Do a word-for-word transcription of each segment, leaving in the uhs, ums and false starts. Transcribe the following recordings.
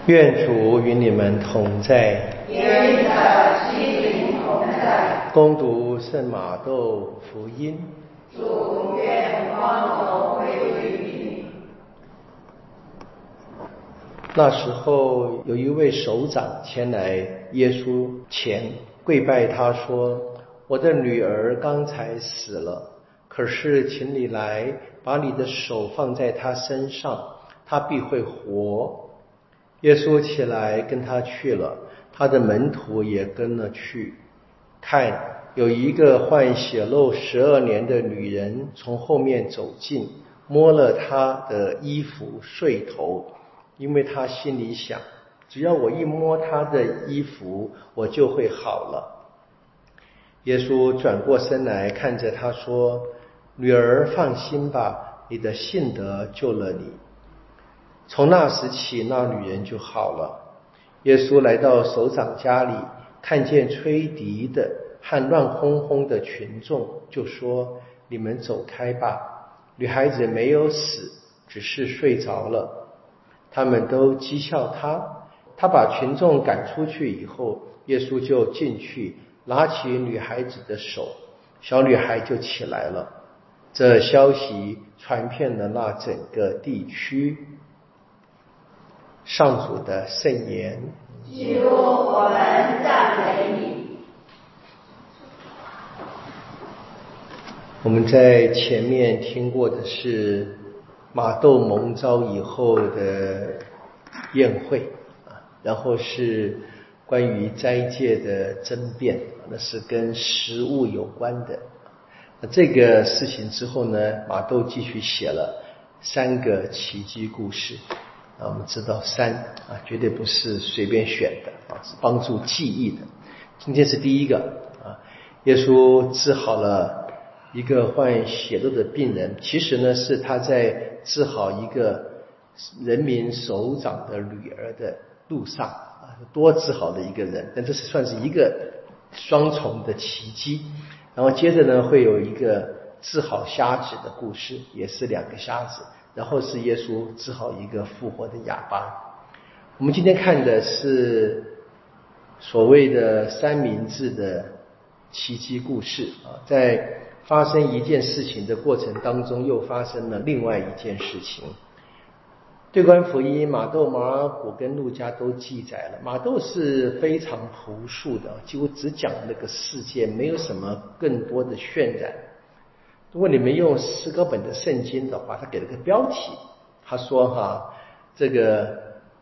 愿主与你们同在， 愿你的心灵同在。 恭读圣马窦福音。 主，愿光荣归于你。 那时候，有一位首长前来耶稣前跪拜他说：“我的女儿刚才死了，可是请你来，把你的手放在她身上，她必会活。”耶稣起来跟他去了，他的门徒也跟了去。看，有一个患血漏十二年的女人从后面走近，摸了他的衣服睡头，因为他心里想，只要我一摸他的衣服，我就会好了。耶稣转过身来看着他说：“女儿，放心吧，你的信德救了你。”从那时起，那女人就好了。耶稣来到首长家里，看见吹笛的和乱哄哄的群众，就说：“你们走开吧，女孩子没有死，只是睡着了。”他们都讥笑他。他把群众赶出去以后，耶稣就进去，拿起女孩子的手，小女孩就起来了。这消息传遍了那整个地区。上主的圣言。 基督，我们赞美你。 我们在前面听过的是马窦蒙召以后的宴会，然后是关于斋戒的争辩，那是跟食物有关的。那这个事情之后呢，马窦继续写了三个奇迹故事。啊，我们知道三啊，绝对不是随便选的啊，是帮助记忆的。今天是第一个啊，耶稣治好了一个患血漏的病人，其实呢是他在治好一个人民首长的女儿的路上啊，多治好的一个人，但这是算是一个双重的奇迹。然后接着呢，会有一个治好瞎子的故事，也是两个瞎子。然后是耶稣治好一个复活的哑巴。我们今天看的是所谓的三明治的奇迹故事啊，在发生一件事情的过程当中，又发生了另外一件事情。对观福音，马窦、马尔谷跟路加都记载了。马窦是非常朴素的，几乎只讲那个事件，没有什么更多的渲染。如果你们用诗歌本的圣经的话，他给了个标题，他说哈，这个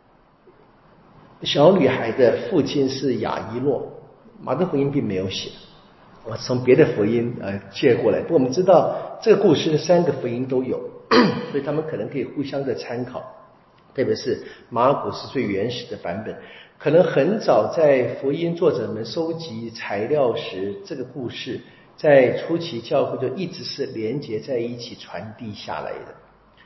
小女孩的父亲是亚伊洛，马窦福音并没有写，我从别的福音呃借过来。不过我们知道这个故事三个福音都有，所以他们可能可以互相的参考，特别是马尔谷是最原始的版本，可能很早在福音作者们收集材料时，这个故事在初期教会就一直是连结在一起传递下来的。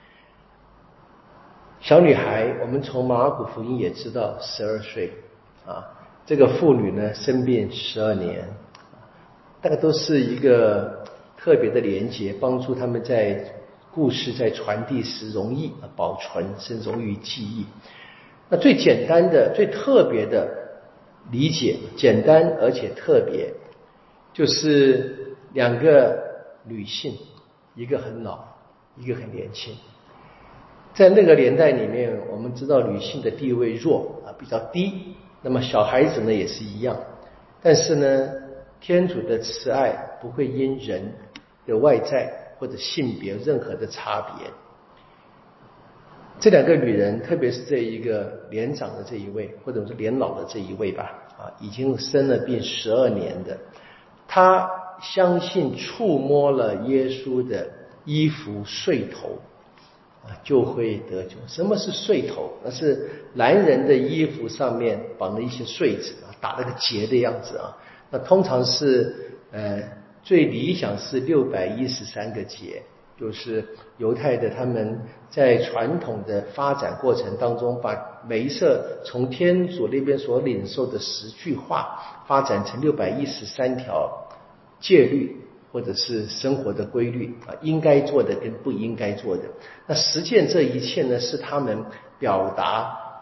小女孩，我们从马尔谷福音也知道十二岁啊，这个妇女呢生病十二年，大概都是一个特别的连结，帮助他们在故事在传递时容易保存，甚至容易记忆。那最简单的、最特别的理解，简单而且特别，就是两个女性，一个很老，一个很年轻。在那个年代里面，我们知道女性的地位弱啊，比较低，那么小孩子呢也是一样。但是呢，天主的慈爱不会因人的外在或者性别任何的差别。这两个女人，特别是这一个年长的这一位，或者是年老的这一位吧，啊，已经生了病十二年的，她相信触摸了耶稣的衣服穗头啊，就会得救。什么是穗头？那是男人的衣服上面绑了一些穗子啊，打了个结的样子啊。那通常是呃，最理想是六百一十三个结。就是犹太的他们在传统的发展过程当中，把每一色从天主那边所领受的十句话发展成六百一十三条戒律或者是生活的规律啊，应该做的跟不应该做的。那实践这一切呢，是他们表达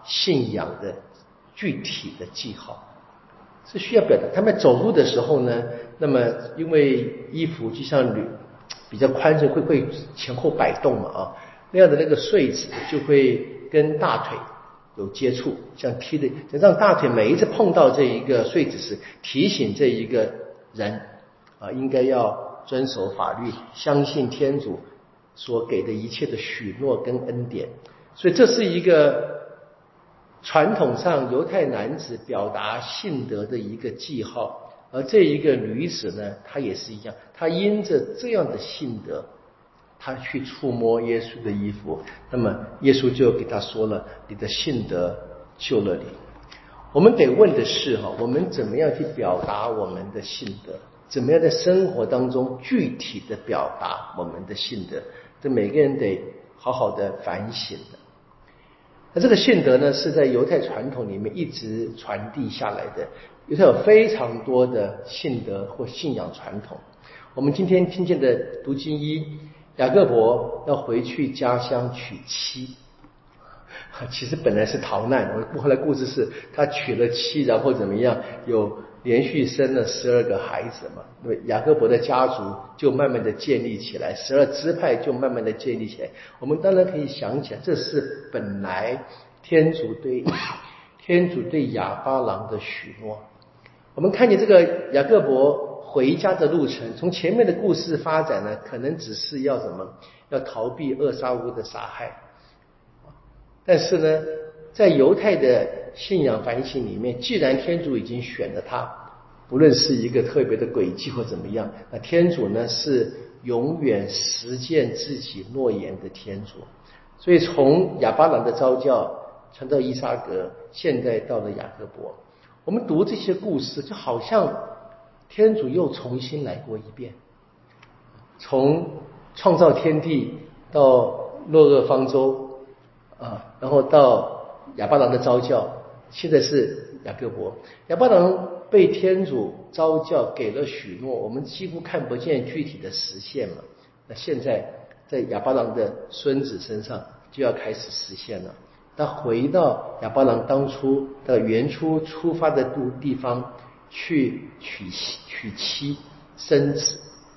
信仰的具体的记号，是需要表达。他们走路的时候呢，那么因为衣服就像铝比较宽松，会会前后摆动嘛啊，那样的那个穗子就会跟大腿有接触，像踢的，让大腿每一次碰到这一个穗子时，提醒这一个人啊，应该要遵守法律，相信天主所给的一切的许诺跟恩典。所以这是一个传统上犹太男子表达信德的一个记号，而这一个女子呢，她也是一样，她因着这样的信德，她去触摸耶稣的衣服，那么耶稣就给她说了，你的信德救了你。我们得问的是哈，我们怎么样去表达我们的信德？怎么样在生活当中具体的表达我们的信德？这每个人得好好的反省的。那这个信德呢，是在犹太传统里面一直传递下来的。犹太有非常多的信德或信仰传统。我们今天听见的读经一，雅各伯要回去家乡娶妻，其实本来是逃难，后来故事是他娶了妻，然后怎么样，有连续生了十二个孩子嘛，那么雅各伯的家族就慢慢的建立起来，十二支派就慢慢的建立起来。我们当然可以想起来，这是本来天主对天主对亚巴郎的许诺。我们看见这个雅各伯回家的路程，从前面的故事发展呢，可能只是要什么，要逃避厄沙乌的杀害。但是呢，在犹太的信仰反省里面，既然天主已经选了他，不论是一个特别的轨迹或怎么样，那天主呢是永远实践自己诺言的天主。所以从亚巴郎的召叫传到依撒格，现在到了雅各伯，我们读这些故事，就好像天主又重新来过一遍，从创造天地到诺厄方舟啊，然后到亚巴郎的召叫，现在是雅各伯。亚巴郎被天主召叫，给了许诺，我们几乎看不见具体的实现嘛。那现在在亚巴郎的孙子身上就要开始实现了。他回到亚巴郎当初的原初出发的地方去娶娶妻生子，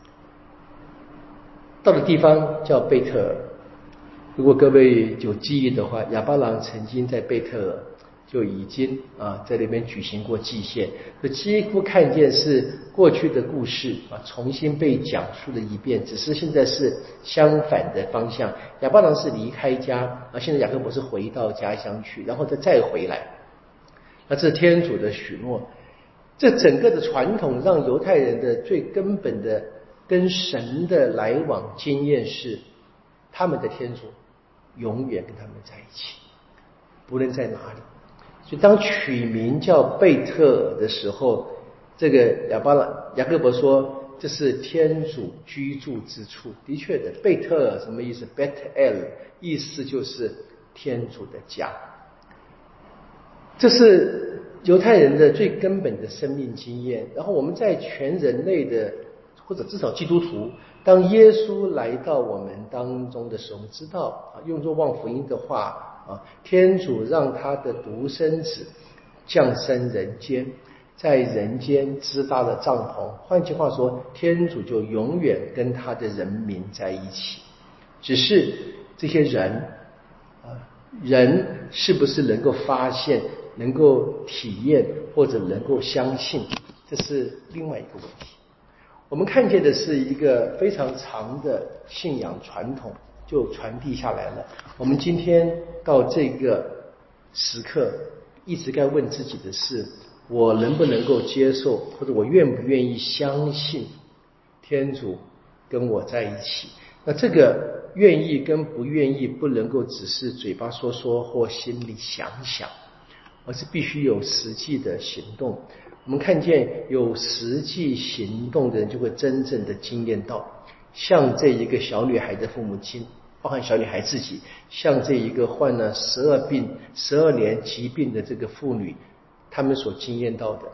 到的地方叫贝特尔。如果各位有记忆的话，亚巴郎曾经在贝特尔就已经啊在那边举行过祭献，就几乎看见是过去的故事啊重新被讲述了一遍，只是现在是相反的方向。亚巴郎是离开家，啊现在雅各伯是回到家乡去，然后再再回来。那这是天主的许诺。这整个的传统让犹太人的最根本的跟神的来往经验是，他们的天主永远跟他们在一起，不论在哪里。所以当取名叫贝特尔的时候，这个亚巴郎雅各伯说这是天主居住之处。的确的，贝特尔什么意思？ Bet-El 意思就是天主的家。这是犹太人的最根本的生命经验。然后我们在全人类的，或者至少基督徒，当耶稣来到我们当中的时候，我们知道啊，用若望福音的话啊，天主让他的独生子降生人间，在人间支搭了帐篷。换句话说，天主就永远跟他的人民在一起。只是这些人啊，人是不是能够发现、能够体验或者能够相信，这是另外一个问题。我们看见的是一个非常长的信仰传统就传递下来了。我们今天到这个时刻，一直该问自己的是，我能不能够接受，或者我愿不愿意相信天主跟我在一起。那这个愿意跟不愿意不能够只是嘴巴说说或心里想想，而是必须有实际的行动。我们看见有实际行动的人，就会真正的经验到，像这一个小女孩的父母亲，包含小女孩自己，像这一个患了十二病、十二年疾病的这个妇女，他们所经验到的。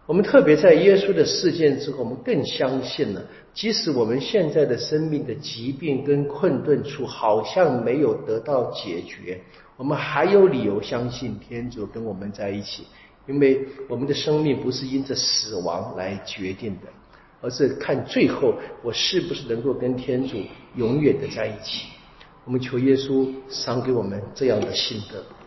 我们特别在耶稣的事件之后，我们更相信了，即使我们现在的生命的疾病跟困顿处好像没有得到解决，我们还有理由相信天主跟我们在一起，因为我们的生命不是因着死亡来决定的，而是看最后我是不是能够跟天主永远的在一起。我们求耶稣赏给我们这样的信德。